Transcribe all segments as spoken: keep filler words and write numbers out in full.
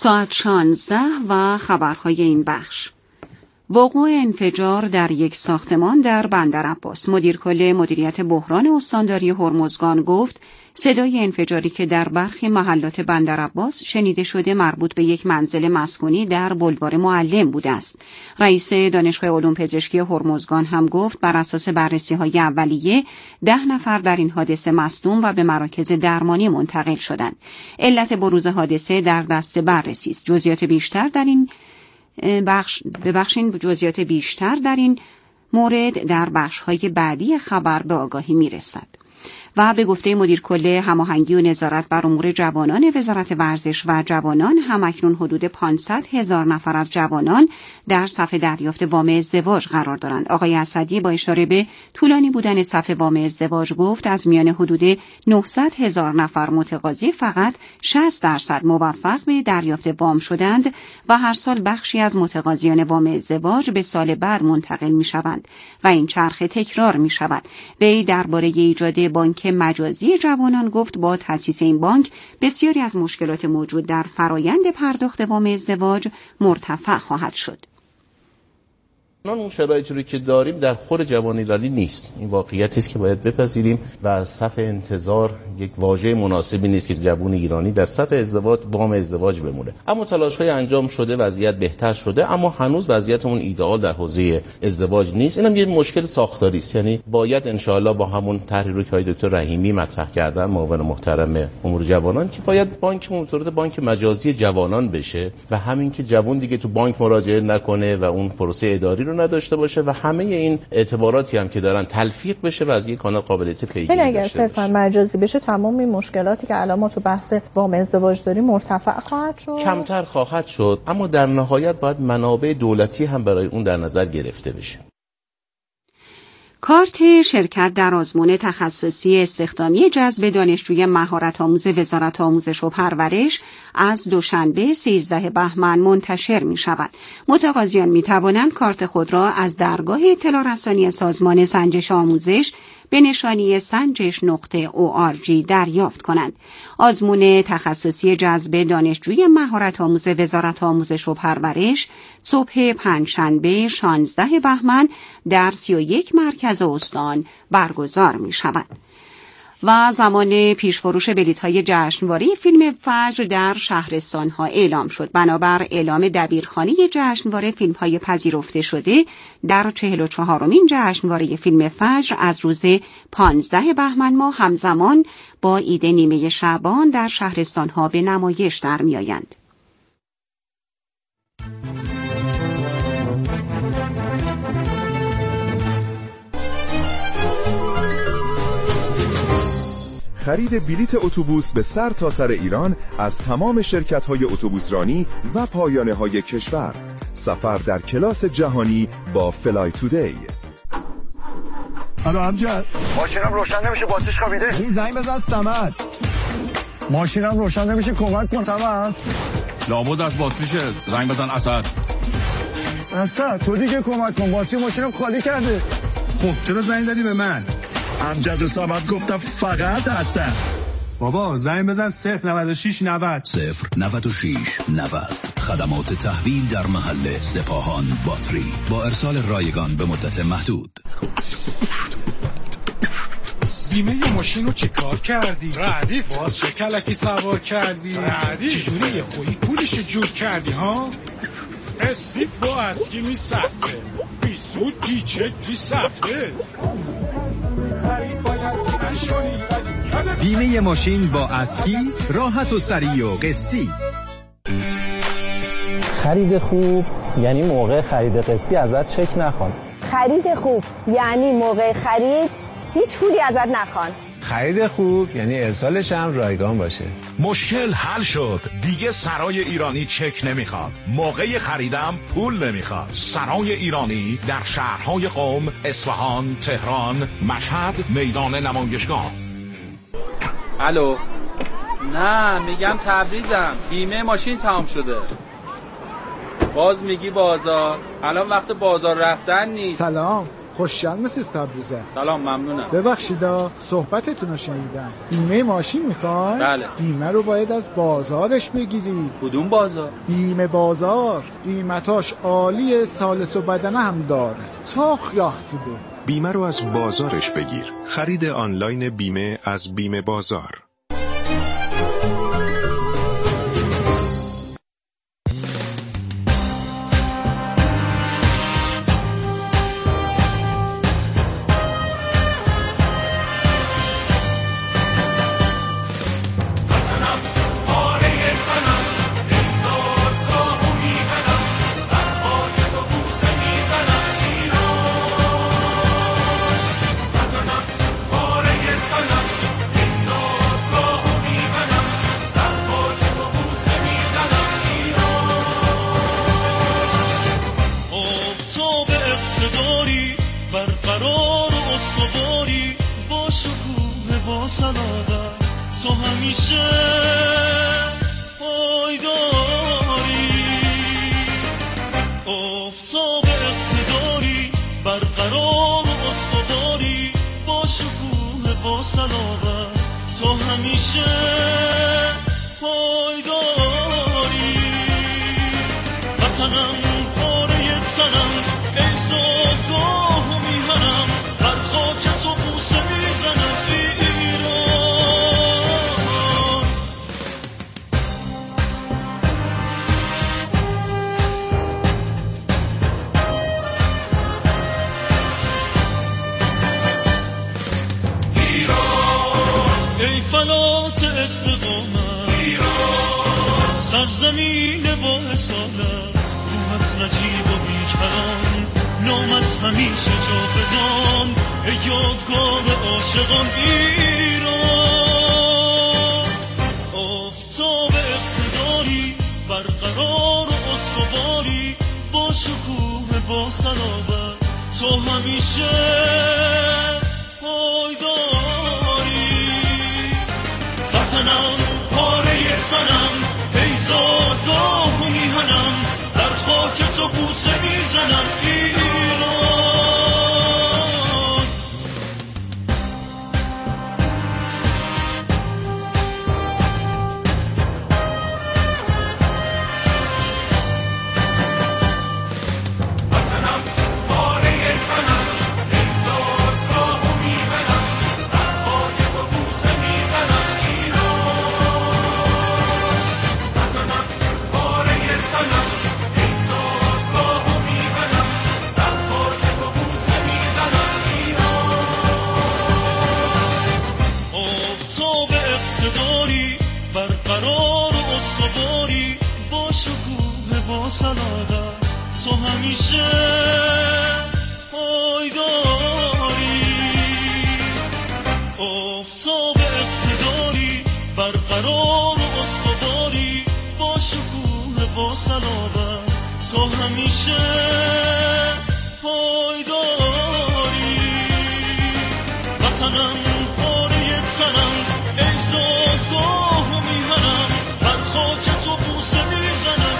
ساعت شانزده و خبرهای این بخش. وقوع انفجار در یک ساختمان در بندرعباس. مدیر کل مدیریت بحران استانداری هرمزگان گفت صدای انفجاری که در برخی محلات بندرعباس شنیده شده مربوط به یک منزل مسکونی در بلوار معلم بوده است. رئیس دانشگاه علوم پزشکی هرمزگان هم گفت بر اساس بررسی‌های اولیه ده نفر در این حادثه مصدوم و به مراکز درمانی منتقل شدند. علت بروز حادثه در دست بررسی است. جزئیات بیشتر در این بخش ببخشین جزئیات بیشتر در این مورد در بخش‌های بعدی خبر به آگاهی می‌رسد. و به گفته مدیر کل هماهنگی و نظارت بر امور جوانان وزارت ورزش و جوانان همکنون حدود پانصد هزار نفر از جوانان در صف دریافت وام ازدواج قرار دارند. آقای اسدی با اشاره به طولانی بودن صف وام ازدواج گفت از میان حدود نهصد هزار نفر متقاضی فقط شصت درصد موفق به دریافت وام شدند و هر سال بخشی از متقاضیان وام ازدواج به سال بعد منتقل می‌شوند و این چرخه تکرار می‌شود. وی درباره ایجاد بانک مجازی جوانان گفت با تأسیس این بانک بسیاری از مشکلات موجود در فرایند پرداخت وام ازدواج مرتفع خواهد شد. اون شرایطی رو که داریم در خور جوان ایرانی نیست. این واقعیتی است که باید بپذیریم و صف انتظار یک واژه مناسبی نیست که جوان ایرانی در صف ازدواج وام ازدواج بمونه. اما تلاش‌های انجام شده، وضعیت بهتر شده، اما هنوز وضعیتمون ایدئال در حوزه ازدواج نیست. اینم یه مشکل ساختاری است. یعنی باید ان شاءالله با همون تحریری که دکتر رحیمی مطرح کردن، معاون محترم امور جوانان، که باید بانک به صورت بانک مجازی جوانان بشه و همین که جوان دیگه تو بانک مراجعه نکنه و اون پروسه اداری رو نداشته باشه و همه این اعتباراتی هم که دارن تلفیق بشه و از یک کانال قابلیت پیگیری اگر صرفا مجازی بشه تمام این مشکلاتی که الان ما تو بحث وام ازدواج داریم مرتفع خواهد شد، کمتر خواهد شد، اما در نهایت باید منابع دولتی هم برای اون در نظر گرفته بشه. کارت شرکت در آزمون تخصصی استخدامی جذب دانشجوی مهارت آموز وزارت آموزش و پرورش از دوشنبه سیزده بهمن منتشر می شود. متقاضیان می توانند کارت خود را از درگاه اطلاع رسانی سازمان سنجش آموزش به نشانی سنجش نقطه او آر جی دریافت کنند. آزمون تخصصی جذب دانشجوی مهارت آموز وزارت آموزش و پرورش صبح پنجشنبه شانزده بهمن در سی و یک مرکز استان برگزار می شود. و زمان پیشفروش بلیط‌های جشنواره فیلم فجر در شهرستان‌ها اعلام شد. بنابر اعلام دبیرخانه جشنواره فیلم‌های پذیرفته شده در چهل و چهارمین جشنواره فیلم فجر از روز پانزده بهمن ماه همزمان با عید نیمه شعبان در شهرستان‌ها به نمایش در می‌آیند. خرید بلیت اتوبوس به سر تا سر ایران از تمام شرکت‌های اتوبوسرانی و پایانه‌های کشور. سفر در کلاس جهانی با فلای تودی. الو امجد، ماشینم روشن نمیشه، باتریش خوابیده. این زنگ بزن صمد. ماشینم روشن نمیشه، کمک کن صمد. لابد از باتریشه، زنگ بزن اسد. اسد تو دیگه کمک کن، باتری ماشینم خالی کرده. خب چرا زنگ زدی به من؟ امجد و صمد گفتم فقط اسد. بابا زنگ بزن صفر نود و شش نود صفر نود و شش نود. خدمات تحویل در محل سپاهان باتری با ارسال رایگان به مدت محدود. بیمه ماشین رو چه کار کردی؟ ردیف باز چه کلکی سوار کردی؟ ردیف چجوری یه خویی پولش جور کردی ها؟ اسیب با اسکی می سفته بیسود دیچه دی سفته. بیمه ماشین با اسکی راحت و سریع و قسطی. خرید خوب یعنی موقع خرید قسطی ازت چک نخوان. خرید خوب یعنی موقع خرید هیچ پولی ازت نخوان. خرید خوب یعنی ارسالش هم رایگان باشه. مشکل حل شد، دیگه سرای ایرانی چک نمیخواد، موقع خریدم پول نمیخواد. سرای ایرانی در شهرهای قم، اصفهان، تهران، مشهد، میدان نمایشگاه. الو، نه میگم تبریزم، بیمه ماشین تمام شده. باز میگی بازار، الان وقت بازار رفتن نیست. سلام، خوشگل مسیز تبریزه. سلام، ممنونم. ببخشیدا صحبتتون رو شنیدم. بیمه ماشین میخوای؟ بله. بیمه رو باید از بازارش بگیری. کدوم بازار؟ بیمه بازار. قیمتاش عالیه، سالس و بدنه هم داره. چاخ یاختی ده. بیمه رو از بازارش بگیر. خرید آنلاین بیمه از بیمه بازار. سرزمین با اصالت روحت نجیب و بیکران نامت همیشه جا بدان ای یادگار عاشقان ایران آفتاب اقتداری برقرار و استواری با شکوه با صلابت تو همیشه پایداری وطنم پاره سنم ای زادگاه و میهنم در خاک تو بوسه میزنم ایران وطنم پاره سنم ای زادگاه و میهنم در خاک تو بوسه میزنم صلابت تو همیشه پایداری آفتاب اقتداری برقرار و استواری با شکوه با صلابت تو همیشه پایداری وطنم پاره تنم ای زادگاه و میهنم بر خاک تو بوسه میزنم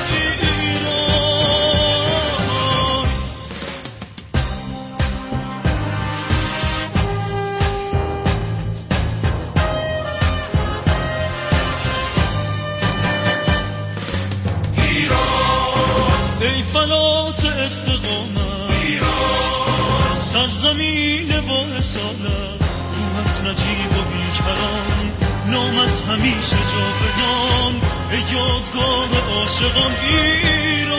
فلات استقامت ایران سرزمین با اصالت روحت نجیب و بیکران نامت همیشه جا بدان ای یادگار عاشقان ایران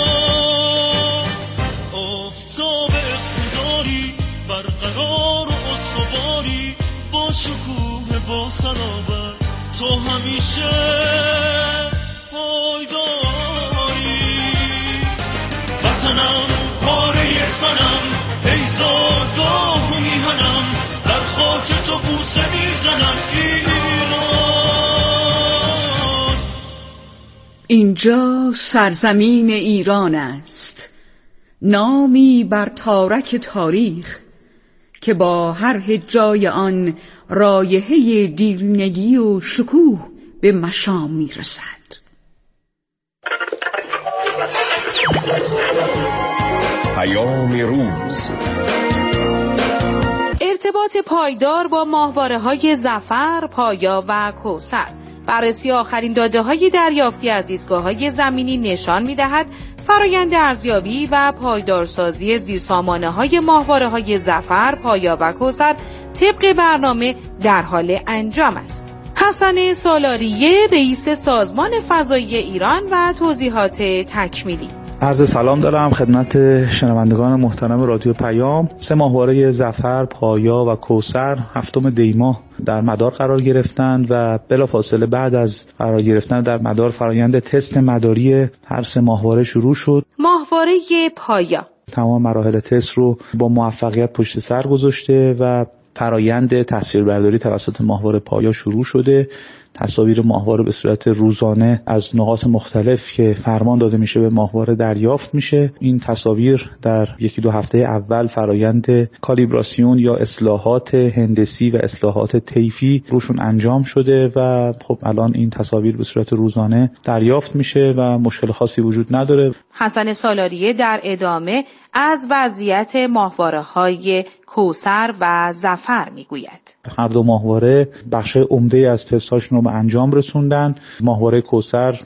آفتاب اقتداری برقرار و استواری با شکوه با صلابت تو همیشه پایداری وطنم پاره سنم ای زادگاه و میهنم در خاک تو بوسه میزنم ایران اینجا سرزمین ایران است، نامی بر تارک تاریخ که با هر جای آن رایحه دیرینگی و شکوه به مشام میرسد. پیام روز ارتباط پایدار با ماهواره‌های ظفر، پایا و کوثر. بررسی آخرین داده‌های دریافتی از ایستگاه‌های زمینی نشان می‌دهد فرایند ارزیابی و پایدارسازی زیرسامانه‌های ماهواره‌های ظفر، پایا و کوثر طبق برنامه در حال انجام است. حسن سالاریه، رئیس سازمان فضایی ایران و توضیحات تکمیلی. عرض سلام دارم خدمت شنوندگان محترم رادیو پیام. سه ماهواره ظفر، پایا و کوثر هفتم دی ماه در مدار قرار گرفتند و بلافاصله بعد از قرار گرفتن در مدار فرایند تست مداری هر سه ماهواره شروع شد. ماهواره پایا تمام مراحل تست رو با موفقیت پشت سر گذاشته و فرایند تصویربرداری توسط ماهواره پایا شروع شده. تصاویر ماهواره به صورت روزانه از نقاط مختلف که فرمان داده میشه به ماهواره دریافت میشه. این تصاویر در یکی دو هفته اول فرایند کالیبراسیون یا اصلاحات هندسی و اصلاحات طیفی روشون انجام شده و خب الان این تصاویر به صورت روزانه دریافت میشه و مشکل خاصی وجود نداره. حسن سالاریه در ادامه از وضعیت ماهواره‌های کوثر و ظفر میگوید. هر دو ماهواره بخش عمده از تست‌هاشون رو به انجام رسوندن. ماهواره کوثر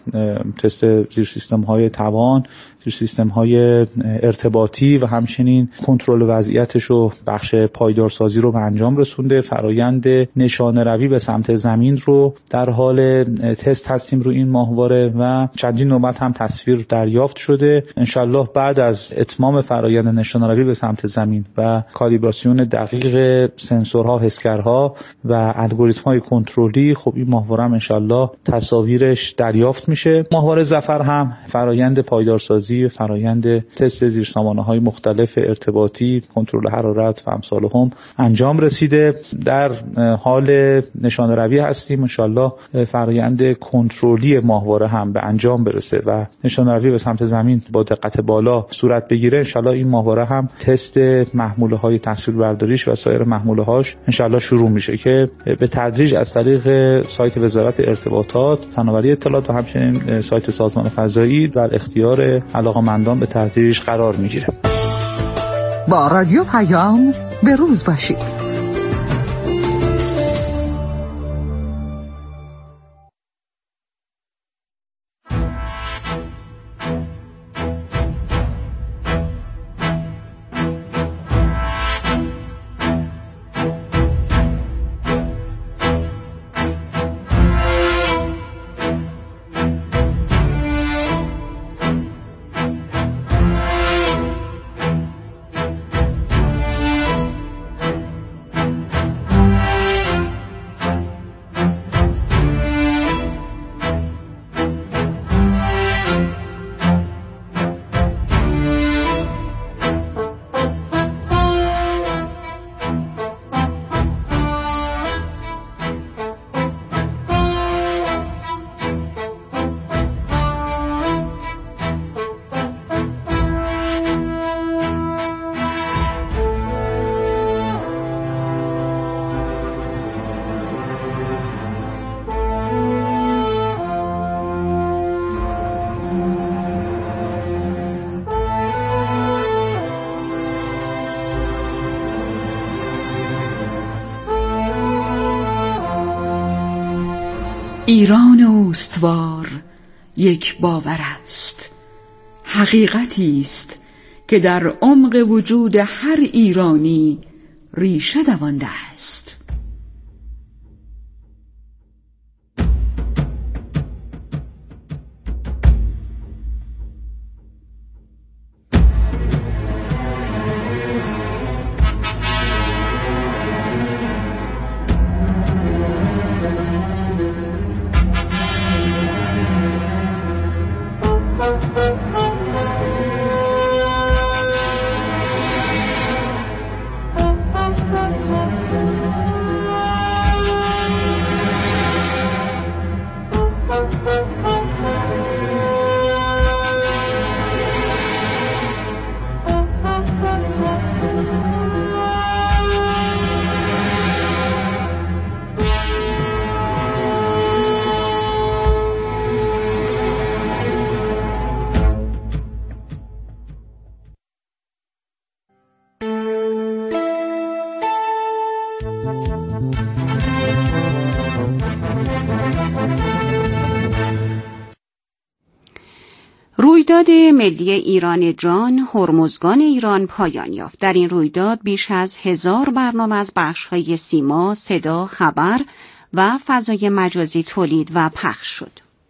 تست زیر سیستم‌های توان، زیر سیستم‌های ارتباطی و همچنین کنترل وضعیتش و بخش پایدارسازی رو به انجام رسونده. فرایند نشانه روی به سمت زمین رو در حال تست هستیم رو این ماهواره و چندین نوبت هم تصویر دریافت شده. انشالله بعد از اتمام فرایند نشانه روی به سمت زمین و کالیبراسیون دقیق سنسورها، حسگرها و الگوریتم‌های کنترلی خب این ماهواره هم انشالله تصاویرش دریافت میشه. ماهواره ظفر هم فرایند پایدارسازی و فرایند تست زیرسامانه‌های مختلف ارتباطی، کنترل حرارت و امثال هم انجام رسیده. در حال نشانه روی هستیم. انشالله فرایند کنترلی ماهواره هم به انجام برسه و نشانه روی به سمت زمین با دقت بالا صورت بگیره. انشالله این ماهواره هم تست محموله‌های تصویربرداریش و سایر محموله‌هاش انشالله شروع میشه که به تدریج از طریق سایت وزارت ارتباطات، فناوری اطلاعات و همچنین سایت سازمان فضایی در اختیار علاقه‌مندان به تدریج قرار میگیره. با رادیو پیام به روز باشید. ایران استوار یک باور است، حقیقتی است که در عمق وجود هر ایرانی ریشه دوانده است. رویداد ملی ایران جان هرمزگان ایران پایان یافت. در این رویداد بیش از هزار برنامه از بخش‌های سیما، صدا، خبر و فضای مجازی تولید و پخش شد.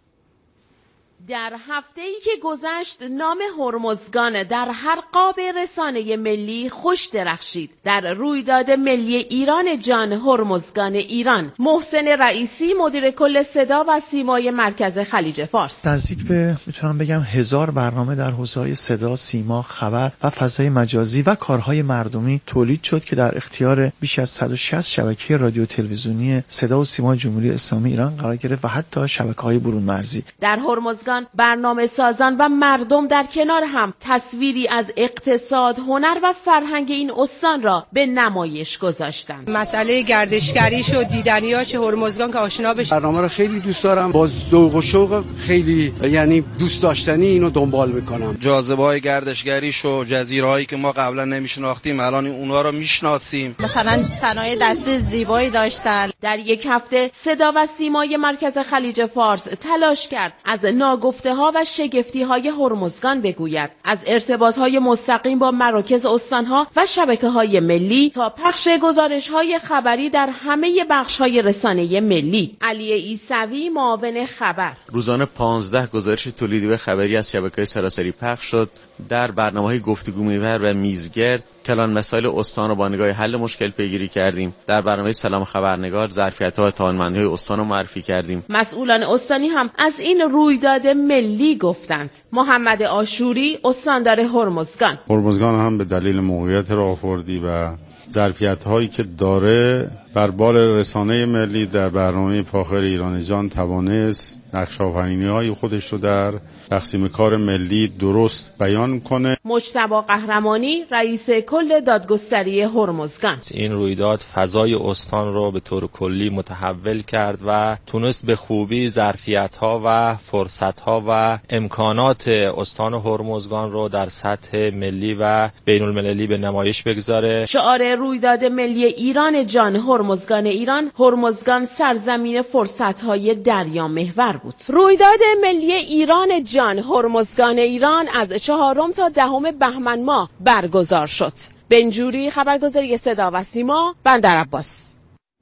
در هفته‌ای که گذشت نام هرمزگان در هر قاب رسانه ملی خوش درخشید. در رویداد ملی ایران جان هرمزگان ایران، محسن رئیسی مدیر کل صدا و سیمای مرکز خلیج فارس، نزدیک به میتونم بگم هزار برنامه در حوزه‌های صدا، سیما، خبر و فضای مجازی و کارهای مردمی تولید شد که در اختیار بیش از صد و شصت شبکه رادیو تلویزیونی صدا و سیما جمهوری اسلامی ایران قرار گرفت و حتی شبکه‌های برون مرزی. در هرمزگان برنامه سازان و مردم در کنار هم تصویری از اقتصاد، هنر و فرهنگ این استان را به نمایش گذاشتند. مسئله گردشگریش و دیدنیاش هرمزگان که آشنا بشه. برنامه رو خیلی دوست دارم، با ذوق و شوق خیلی یعنی دوست داشتنی اینو دنبال میکنم. جاذبه‌های گردشگریش و جزیره‌هایی که ما قبلا نمیشناختیم الان اونها رو میشناسیم. مثلا صنایع دستی زیبایی داشتن. در یک هفته صدا و سیمای مرکز خلیج فارس تلاش کرد از ناگفته ها و شگفتی های هرمزگان بگوید، از ارتباط های مستقیم با مراکز استانها و شبکه های ملی تا پخش گزارش های خبری در همه بخش های رسانه ملی. علی عیسوی معاون خبر: روزانه پانزده گزارش تولیدی و خبری از شبکه‌های سراسری پخش شد. در برنامه‌های گفتگو محور و میزگرد کلان مسائل استان رو با نگاه حل مشکل پیگیری کردیم. در برنامه سلام خبرنگار ظرفیت‌ها و توانمندی‌های استان رو معرفی کردیم. مسئولان استانی هم از این رویداد ملی گفتند. محمد آشوری استاندار هرمزگان: هرمزگان هم به دلیل موقعیت راهبردی و ظرفیت‌هایی که داره بر بال رسانه ملی در برنامه فاخر ایران جان توانست نقش‌آفرینی‌های خودش رو در تقسیم کار ملی درست بیان کنه. مجتبی قهرمانی رئیس کل دادگستری هرمزگان: این رویداد فضای استان رو به طور کلی متحول کرد و تونست به خوبی ظرفیت‌ها و فرصت‌ها و امکانات استان هرمزگان رو در سطح ملی و بین‌المللی به نمایش بگذاره. شعار رویداد ملی ایران جان هرمزگان ایران، هرمزگان سرزمین فرصت‌های دریا محور بود. رویداد ملی ایران جان هرمزگان ایران از چهارم تا دهم بهمن ماه برگزار شد. بنجوری، خبرگزاری صدا و سیما، بندرعباس.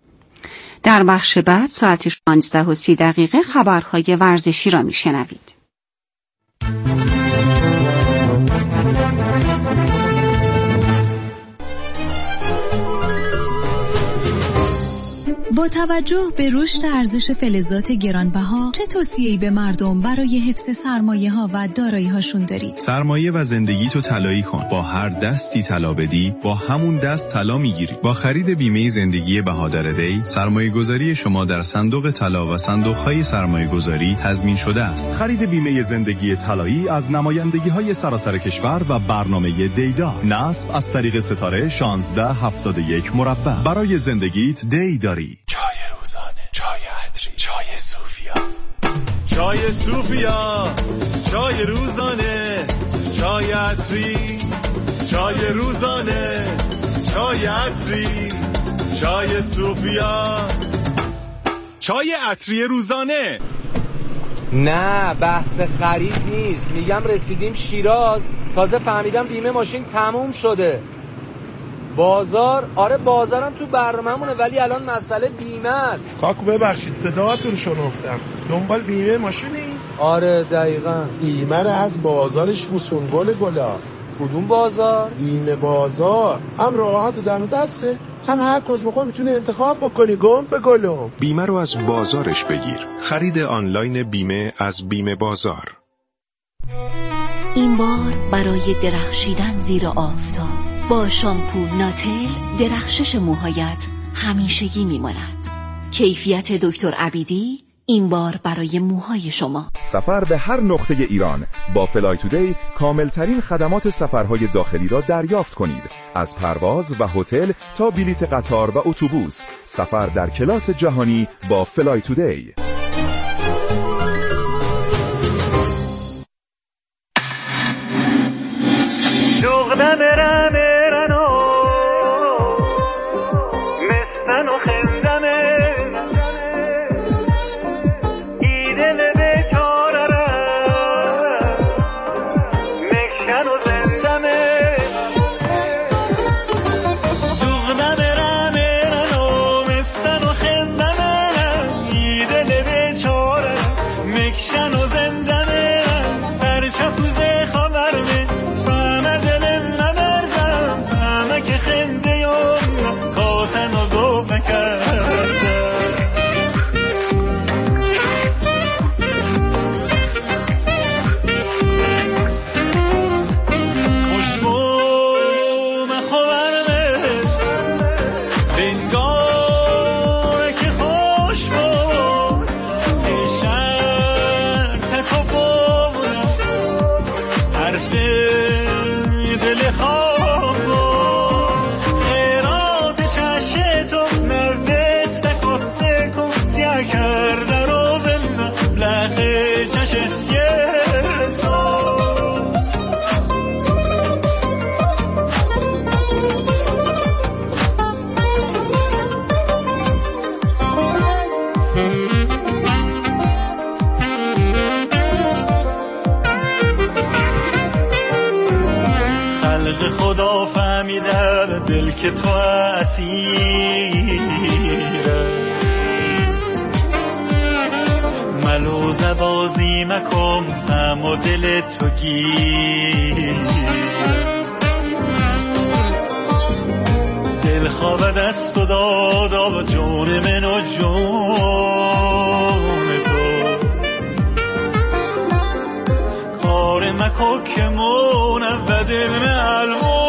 در بخش بعد ساعت شانزده و سی دقیقه خبرهای ورزشی را میشنوید. با توجه به رشد ارزش فلزات گرانبها، چه توصیه‌ای به مردم برای حفظ سرمایه‌ها و دارایی‌هاشون دارید؟ سرمایه و زندگی تو طلایی کن. با هر دستی طلا بدی، با همون دست طلا میگیری. با خرید بیمه زندگی بهادر دی، سرمایه‌گذاری شما در صندوق طلا و صندوق‌های سرمایه‌گذاری تضمین شده است. خرید بیمه زندگی طلایی از نمایندگی‌های سراسر کشور و برنامه دیدار. نصب از طریق ستاره شانزده هفتاد و یک مربع. برای زندگیت دی داری. چای روزانه، چای عطری، چای صوفیا، چای صوفیا، چای روزانه، چای عطری، چای روزانه، چای عطری، چای صوفیا، چای عطری روزانه. نه بحث خرید نیست، میگم رسیدیم شیراز، تازه فهمیدم بیمه ماشین تموم شده. بازار، آره بازارم تو برنامه‌مونه ولی الان مسئله بیمه است. کاکو ببخشید صداتون شنفتم. دنبال بیمه ماشینی؟ آره دقیقاً. بیمه رو از بازارش بوسون گل گلا. کدوم بازار؟ بیمه بازار. هم راحت و دم دسته، هم هر کس بخواه میتونه انتخاب بکنی. گم به گلم. بیمه رو از بازارش بگیر. خرید آنلاین بیمه از بیمه بازار. این بار برای درخشیدن زیر آفتاب با شامپو ناتل درخشش موهایت همیشگی میماند. کیفیت دکتر عبیدی این بار برای موهای شما. سفر به هر نقطه ایران با فلای تودی کاملترین خدمات سفرهای داخلی را دریافت کنید. از پرواز و هتل تا بلیت قطار و اتوبوس، سفر در کلاس جهانی با فلای تودی. شغلم رمرنو مستن و خندمه ایدل بیچاره چپوزه خبرمه فهمه دلم نبردم فهمه که خنده یم کاتن و گوب نکردم خدا فهمیده دل که تو اسیره ملوزه بازی مکن غم و دل تو گیر دل خواب دست و دادا جون من و جون تو کار مکو که مونم و دل من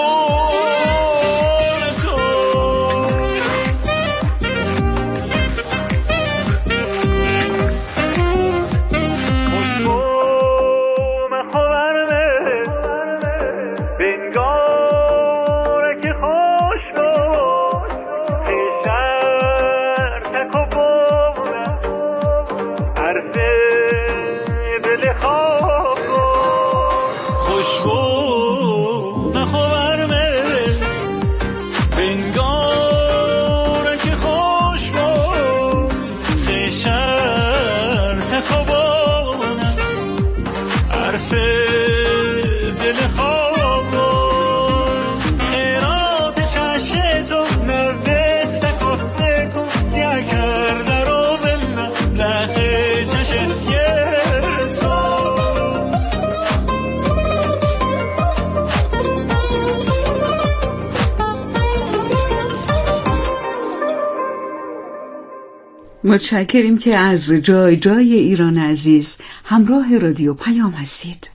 متشکریم که از جای جای ایران عزیز همراه رادیو پیام هستید.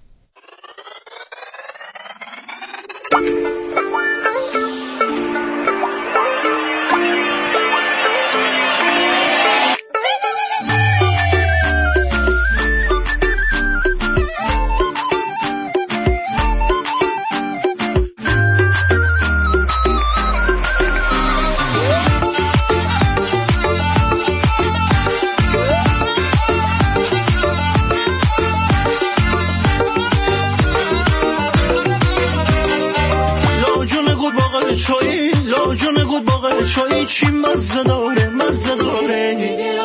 چای چی مزه داره مزه داره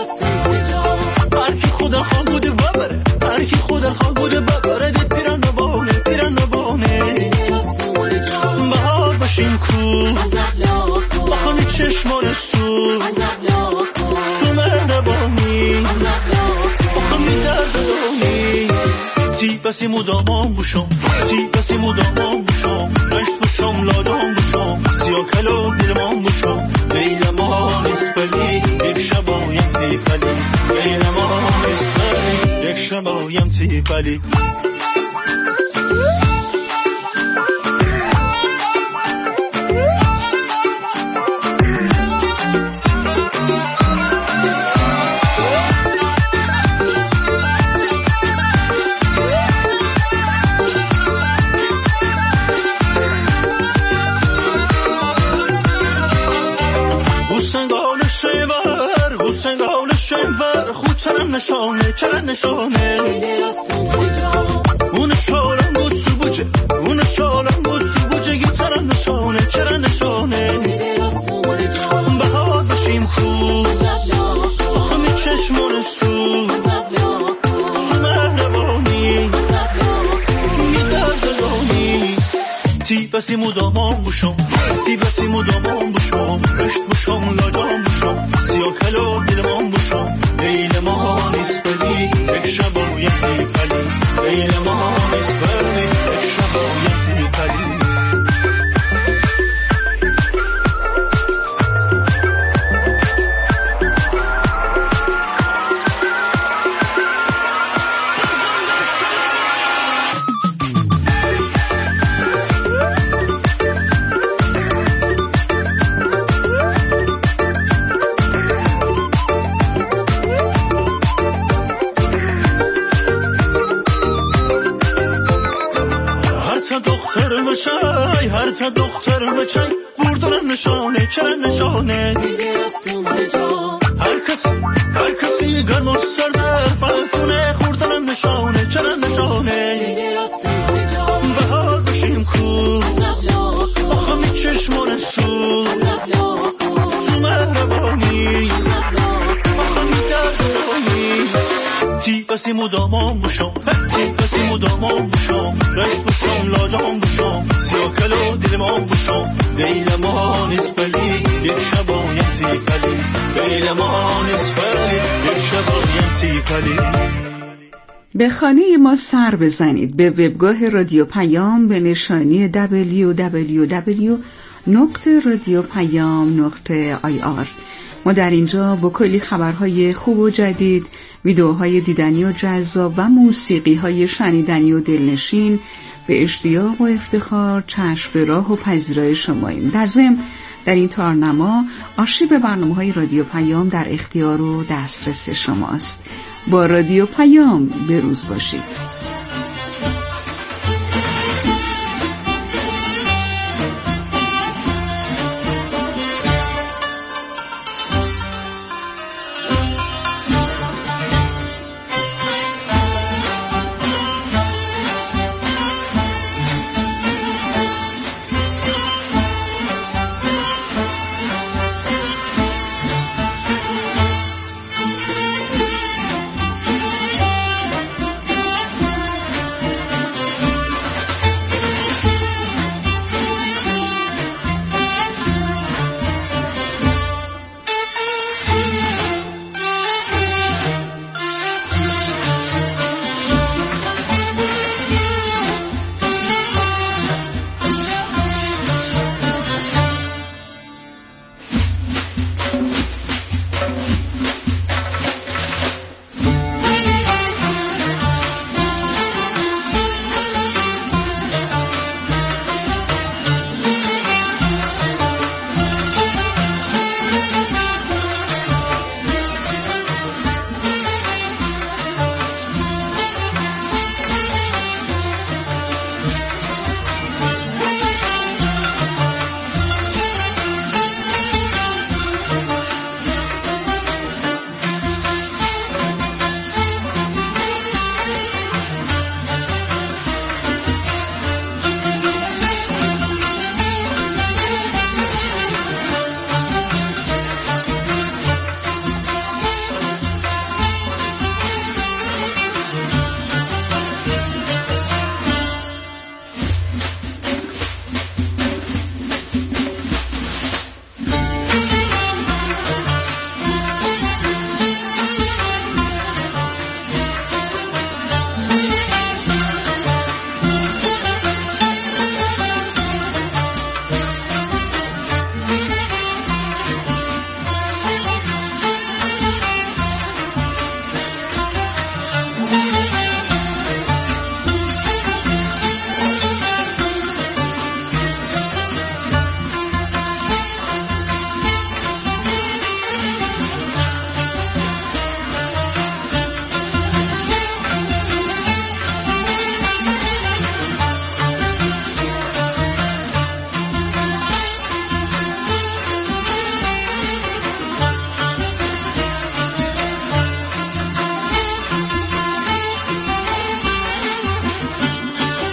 هرکی خدا خواه بوده ببره هرکی خدا خواه بوده ببره دی پیرن نبانه پیرن نبانه بهار باشیم کو بخوانی چشمان سو سومر نبانی بخوانی درد دانی تی بسی مدامان بوشم تی بسی مدامان بوشم رشت بوشم لادام بوشم سیا کلو دلمان بوشم بیل ما نیست بلی یک شبایم تی بلی بیل ما نیست بلی یک شبایم تی بلی نشانه چرا نشانه اون شالم بود سو بوجه اون شالم بود سو بوجه گیترم نشانه چرا نشانه بهار بشیم خوب آخمی چشمان سو سومر نبانی میدرد دلانی تی بسی مدامان بوشم تی بسی مدامان بوشم رشت بوشم لاجام بوشم سیا کلو دلمان بوشم لیل ما نیست بلی یک شبایم تی بلی لیل ما تا دختر مچای هر تا دختر مچای بردن نشانه چرا نشانه هر کس هر کسی گرم و سرده فکنه خوردن نشانه چرا نشانه بهار بشیم کو آخه می چشمان سو سو مهربانی آخه می دردانی تی بسی مدامام بشم تی بسی مدامام بشم رشت بشم لاجام بشم سیاه کلو دلمام بشم دیل ما نسبلی یک شبایم تی پلی دیل ما نسبلی یک شبایم تی پلی. به خانه ما سر بزنید، به وبگاه رادیو پیام به نشانی دبلیو دبلیو دبلیو نقطه رادیو پیام نقطه آی آر. ما در اینجا با کلی خبرهای خوب و جدید، ویدیوهای دیدنی و جذاب و موسیقی‌های شنیدنی و دلنشین به اشتیاق و افتخار چشم به راه و پذیرای شماییم. در ضمن در این تارنما آرشیو برنامه‌های رادیو پیام در اختیار و دسترس شماست. با رادیو پیام به روز باشید.